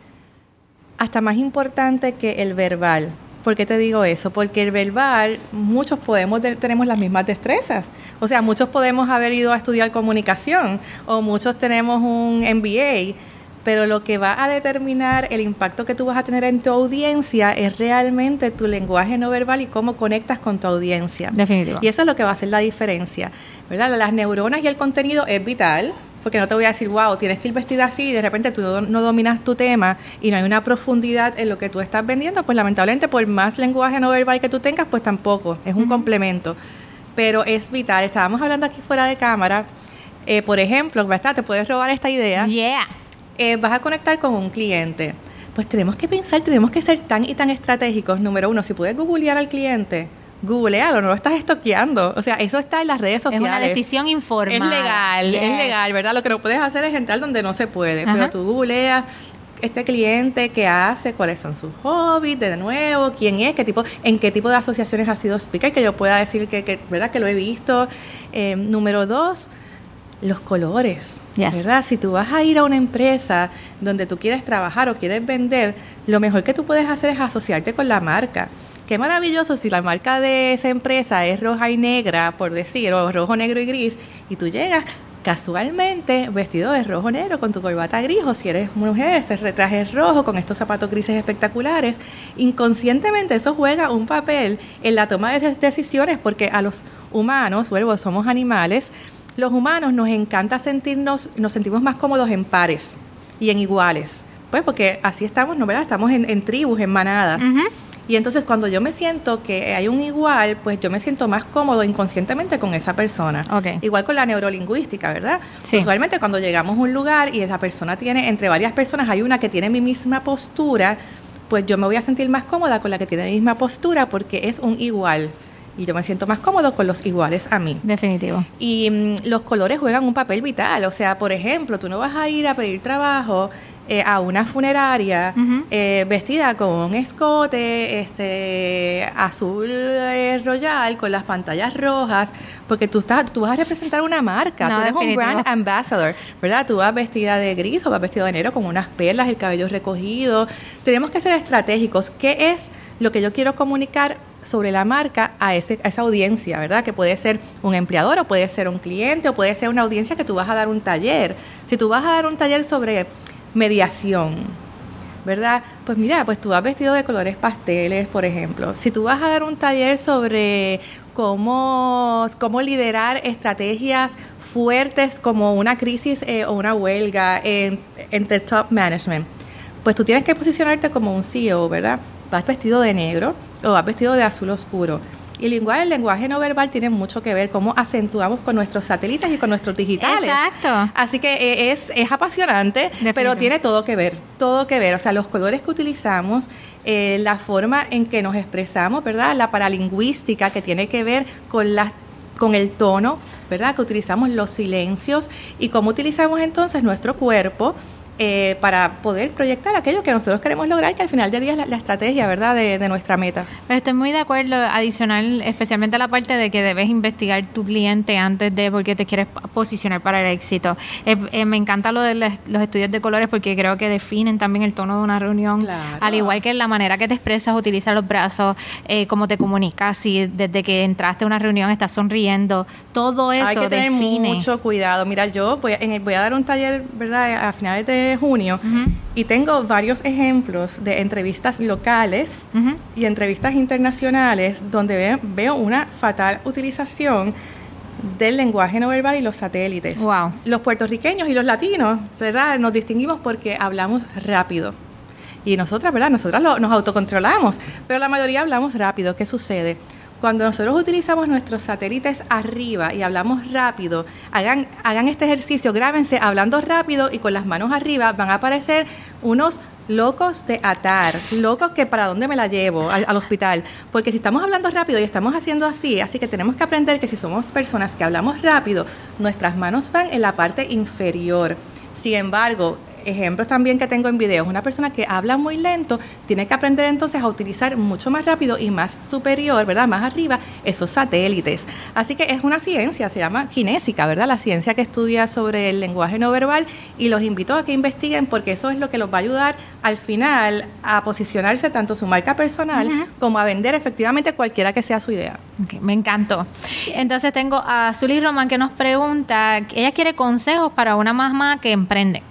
hasta más importante que el verbal. ¿Por qué te digo eso? Porque el verbal, muchos podemos de, tenemos las mismas destrezas. O sea, muchos podemos haber ido a estudiar comunicación o muchos tenemos un M B A, pero lo que va a determinar el impacto que tú vas a tener en tu audiencia es realmente tu lenguaje no verbal y cómo conectas con tu audiencia. Definitivo. Y eso es lo que va a hacer la diferencia, ¿verdad? Las neuronas y el contenido es vital. Porque no te voy a decir, wow, tienes que ir vestida así y de repente tú no, no dominas tu tema y no hay una profundidad en lo que tú estás vendiendo, pues lamentablemente por más lenguaje no verbal que tú tengas, pues tampoco, es un uh-huh. complemento. Pero es vital. Estábamos hablando aquí fuera de cámara, eh, por ejemplo, ¿verdad? Te puedes robar esta idea. Yeah. Eh, vas a conectar con un cliente. Pues tenemos que pensar, tenemos que ser tan y tan estratégicos. Número uno, si puedes googlear al cliente, googlealo, no lo estás estoqueando. O sea, eso está en las redes sociales. Es una decisión informada. Es legal, yes. es legal, ¿verdad? Lo que no puedes hacer es entrar donde no se puede. Ajá. Pero tú googleas este cliente, qué hace, cuáles son sus hobbies, de nuevo, quién es, qué tipo, en qué tipo de asociaciones ha sido speaker, que yo pueda decir que, que ¿verdad? Que lo he visto. Eh, número dos, los colores. Yes. ¿Verdad? Si tú vas a ir a una empresa donde tú quieres trabajar o quieres vender, lo mejor que tú puedes hacer es asociarte con la marca. Qué maravilloso si la marca de esa empresa es roja y negra, por decir, o rojo, negro y gris, y tú llegas casualmente vestido de rojo, negro, con tu corbata gris, o si eres mujer, este traje rojo, con estos zapatos grises espectaculares. Inconscientemente eso juega un papel en la toma de decisiones, porque a los humanos, vuelvo, somos animales, los humanos nos encanta sentirnos, nos sentimos más cómodos en pares y en iguales, pues porque así estamos, ¿no? ¿Verdad? Estamos en, en tribus, en manadas. Uh-huh. Y entonces cuando yo me siento que hay un igual, pues yo me siento más cómodo inconscientemente con esa persona. Okay. Igual con la neurolingüística, ¿verdad? Sí. Usualmente cuando llegamos a un lugar y esa persona tiene, entre varias personas hay una que tiene mi misma postura, pues yo me voy a sentir más cómoda con la que tiene mi misma postura porque es un igual. Y yo me siento más cómodo con los iguales a mí. Definitivo. Y mm, los colores juegan un papel vital. O sea, por ejemplo, tú no vas a ir a pedir trabajo eh, a una funeraria Ujú. eh, vestida con un escote este, azul eh, royal, con las pantallas rojas, porque tú, estás, tú vas a representar una marca, No, tú eres definitivo. un brand ambassador, ¿verdad? Tú vas vestida de gris o vas vestido de negro con unas perlas, el cabello recogido. Tenemos que ser estratégicos. ¿Qué es lo que yo quiero comunicar sobre la marca a, ese, a esa audiencia, ¿verdad? Que puede ser un empleador o puede ser un cliente o puede ser una audiencia que tú vas a dar un taller. Si tú vas a dar un taller sobre mediación, ¿verdad? Pues mira, pues tú vas vestido de colores pasteles, por ejemplo. Si tú vas a dar un taller sobre cómo, cómo liderar estrategias fuertes como una crisis eh, o una huelga en, entre top management, pues tú tienes que posicionarte como un C E O, ¿verdad? Vas vestido de negro o vas vestido de azul oscuro. Y el lenguaje, el lenguaje no verbal tiene mucho que ver cómo acentuamos con nuestros satélites y con nuestros digitales. Exacto. Así que eh, es, es apasionante, Definitivo. pero tiene todo que ver, todo que ver. O sea, los colores que utilizamos, eh, la forma en que nos expresamos, ¿verdad? La paralingüística que tiene que ver con las con el tono, ¿verdad? Que utilizamos los silencios y cómo utilizamos entonces nuestro cuerpo eh, para poder proyectar aquello que nosotros queremos lograr, que al final del día es la, la estrategia, ¿verdad? De, de nuestra meta. Pero estoy muy de acuerdo, adicional, especialmente la parte de que debes investigar tu cliente antes de, porque te quieres posicionar para el éxito. Eh, eh, me encanta lo de los, los estudios de colores porque creo que definen también el tono de una reunión, Claro. al igual que la manera que te expresas, utilizas los brazos, eh, cómo te comunicas, si desde que entraste a una reunión estás sonriendo, todo eso Hay que tener define. mucho cuidado. Mira, yo voy a, en el- voy a dar un taller, ¿verdad? A finales de junio Ujú, y tengo varios ejemplos de entrevistas locales ujú. y entrevistas internacionales donde ve- veo una fatal utilización del lenguaje no verbal y los satélites. Wow. Los puertorriqueños y los latinos, ¿verdad? Nos distinguimos porque hablamos rápido. Y nosotras, ¿verdad? Nosotras lo- nos autocontrolamos, pero la mayoría hablamos rápido. ¿Qué sucede? Cuando nosotros utilizamos nuestros satélites arriba y hablamos rápido, hagan, hagan este ejercicio, grábense hablando rápido y con las manos arriba, van a aparecer unos locos de atar, locos que para dónde me la llevo al, al hospital, porque si estamos hablando rápido y estamos haciendo así, así que tenemos que aprender que si somos personas que hablamos rápido, nuestras manos van en la parte inferior. Sin embargo, ejemplos también que tengo en videos, una persona que habla muy lento tiene que aprender entonces a utilizar mucho más rápido y más superior, ¿verdad? Más arriba, esos satélites. Así que es una ciencia, se llama kinésica, ¿verdad? La ciencia que estudia sobre el lenguaje no verbal y los invito a que investiguen porque eso es lo que los va a ayudar al final a posicionarse tanto su marca personal Ujú. como a vender efectivamente cualquiera que sea su idea. Ok, me encantó. Entonces tengo a Zully Román que nos pregunta, ella quiere consejos para una mamá que emprende.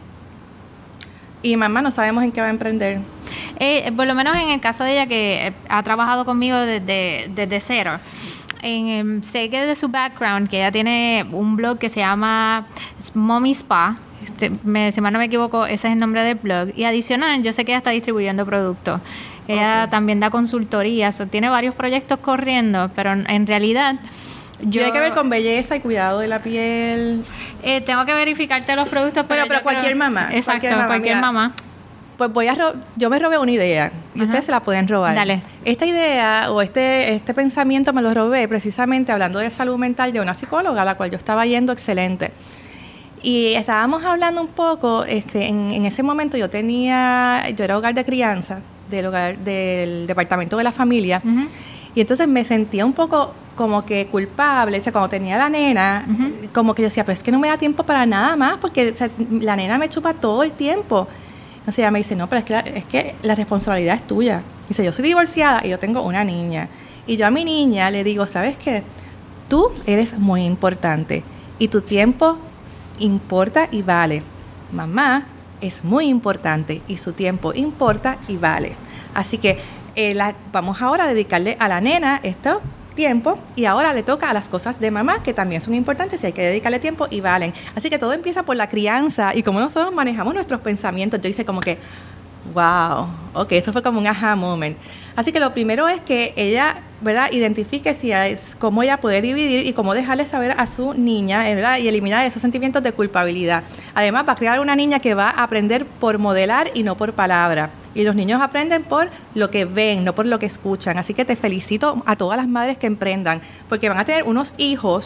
Y mamá, no sabemos en qué va a emprender. Eh, por lo menos en el caso de ella que eh, ha trabajado conmigo desde, desde cero. En, em, sé que de su background, que ella tiene un blog que se llama Mommy Spa. Este, me, si mal no me equivoco, ese es el nombre del blog. Y adicional, yo sé que ella está distribuyendo productos. Ella Ok. también da consultoría, so, tiene varios proyectos corriendo, pero en, en realidad yo Tiene que ver con belleza y cuidado de la piel. eh, tengo que verificarte los productos, pero, Bueno, pero yo cualquier creo- mamá, Exacto, cualquier cualquier mamá, mamá. mira. Pues voy a ro- yo me robé una idea y Ajá. ustedes se la pueden robar. Dale. Esta idea o este este pensamiento me lo robé precisamente hablando de salud mental de una psicóloga a la cual yo estaba yendo excelente. Y estábamos hablando un poco, este, en, en ese momento yo tenía, yo era hogar de crianza del hogar del departamento de la familia. Ujú. Y entonces me sentía un poco como que culpable, o sea, cuando tenía la nena, Ujú. como que yo decía, pero es que no me da tiempo para nada más, porque o sea, la nena me chupa todo el tiempo. O sea, ella me dice, no, pero es que, la, es que la responsabilidad es tuya. Dice, yo soy divorciada y yo tengo una niña. Y yo a mi niña le digo, ¿sabes qué? Tú eres muy importante y tu tiempo importa y vale. Mamá es muy importante y su tiempo importa y vale. Así que eh, la, vamos ahora a dedicarle a la nena este tiempo y ahora le toca a las cosas de mamá que también son importantes y hay que dedicarle tiempo y valen. Así que todo empieza por la crianza y cómo nosotros manejamos nuestros pensamientos. Yo hice como que, wow, ok, eso fue como un aha moment. Así que lo primero es que ella, ¿verdad?, identifique si es cómo ella puede dividir y cómo dejarle saber a su niña, ¿verdad?, y eliminar esos sentimientos de culpabilidad. Además, va a crear una niña que va a aprender por modelar y no por palabra. Y los niños aprenden por lo que ven, no por lo que escuchan. Así que te felicito a todas las madres que emprendan, porque van a tener unos hijos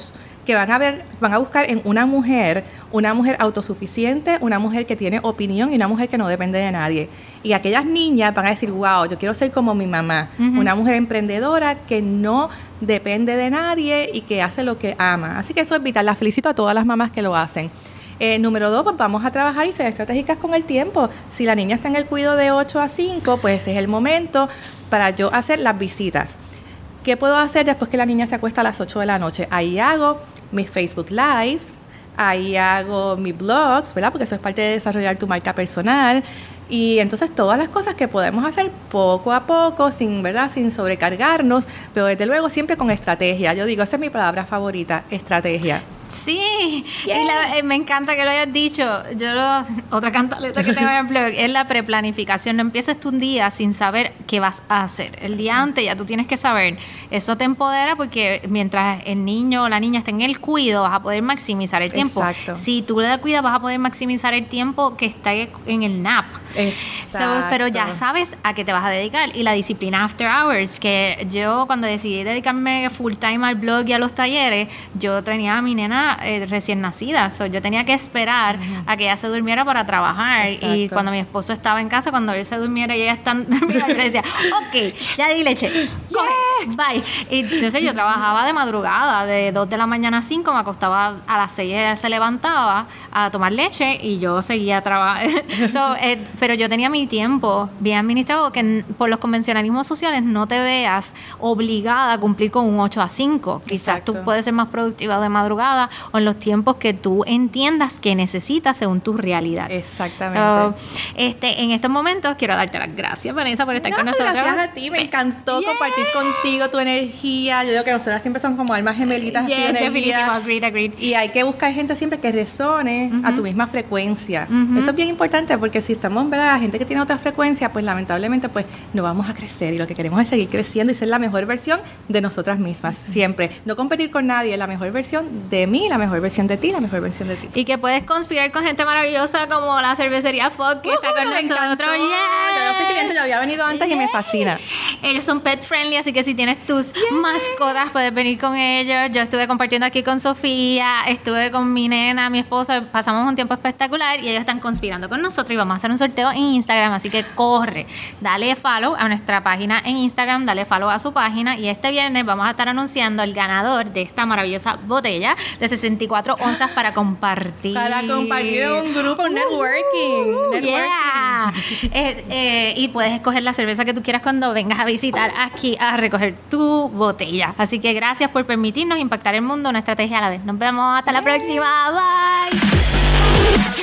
que van a ver, van a buscar en una mujer, una mujer autosuficiente, una mujer que tiene opinión y una mujer que no depende de nadie. Y aquellas niñas van a decir, wow, yo quiero ser como mi mamá, uh-huh. una mujer emprendedora que no depende de nadie y que hace lo que ama. Así que eso es vital. Las felicito a todas las mamás que lo hacen. Eh, número dos, pues vamos a trabajar y ser estratégicas con el tiempo. Si la niña está en el cuidado de ocho a cinco, pues ese es el momento para yo hacer las visitas. ¿Qué puedo hacer después que la niña se acuesta a las ocho de la noche? Ahí hago mis Facebook Lives, ahí hago mis blogs, ¿verdad? Porque eso es parte de desarrollar tu marca personal. Y entonces todas las cosas que podemos hacer poco a poco, sin, ¿verdad? Sin sobrecargarnos, pero desde luego siempre con estrategia. Yo digo, esa es mi palabra favorita, estrategia. Sí, yeah. y la, eh, me encanta que lo hayas dicho. Yo lo, otra cantaleta que tengo en el blog es la preplanificación. No empieces tú un día sin saber qué vas a hacer. El día antes ya tú tienes que saber. Eso te empodera porque mientras el niño o la niña esté en el cuido, vas a poder maximizar el tiempo. Exacto. Si tú le cuidas, vas a poder maximizar el tiempo que está en el nap. Exacto. So, pero ya sabes a qué te vas a dedicar. Y la disciplina after hours, que yo cuando decidí dedicarme full time al blog y a los talleres, yo tenía a mi nena Eh, recién nacida, so, yo tenía que esperar uh-huh. a que ella se durmiera para trabajar. Exacto. Y cuando mi esposo estaba en casa, cuando él se durmiera y ella estaba dormida, yo le decía, ok, ya di leche, coge, yes. bye. Y entonces yo trabajaba de madrugada, de dos de la mañana a cinco, me acostaba a las seis, ella se levantaba a tomar leche y yo seguía trabajando. so, eh, pero yo tenía mi tiempo bien administrado, que por los convencionalismos sociales no te veas obligada a cumplir con un ocho a cinco. Quizás Exacto. tú puedes ser más productiva de madrugada o en los tiempos que tú entiendas que necesitas según tu realidad. Exactamente. So, este, en estos momentos quiero darte las gracias, Vanessa, por estar no, con nosotros. Gracias a ti, me encantó yeah. compartir contigo tu energía. Yo digo que nosotras siempre son como almas gemelitas. Yes, así de energía. Agreed, agreed. Y hay que buscar gente siempre que resone uh-huh. a tu misma frecuencia. Uh-huh. Eso es bien importante porque si estamos, ¿verdad? Gente que tiene otra frecuencia, pues lamentablemente pues no vamos a crecer y lo que queremos es seguir creciendo y ser la mejor versión de nosotras mismas. Uh-huh. Siempre. No competir con nadie, la mejor versión de mí, la mejor versión de ti, la mejor versión de ti. Y que puedes conspirar con gente maravillosa como la cervecería Fog que uh-huh, está con nosotros. Yes. Yo fui cliente, yo había venido antes yes. y me fascina. Ellos son pet friendly, así que si tienes tus yes. mascotas, puedes venir con ellos. Yo estuve compartiendo aquí con Sofía, estuve con mi nena, mi esposa, pasamos un tiempo espectacular y ellos están conspirando con nosotros y vamos a hacer un sorteo en Instagram, así que corre, dale follow a nuestra página en Instagram, dale follow a su página y este viernes vamos a estar anunciando el ganador de esta maravillosa botella de sesenta y cuatro onzas para compartir. Para compartir en un grupo, uh, networking. Uh, networking. Yeah. eh, eh, y puedes escoger la cerveza que tú quieras cuando vengas a visitar aquí a recoger tu botella. Así que gracias por permitirnos impactar el mundo, una estrategia a la vez. Nos vemos hasta la próxima. Bye.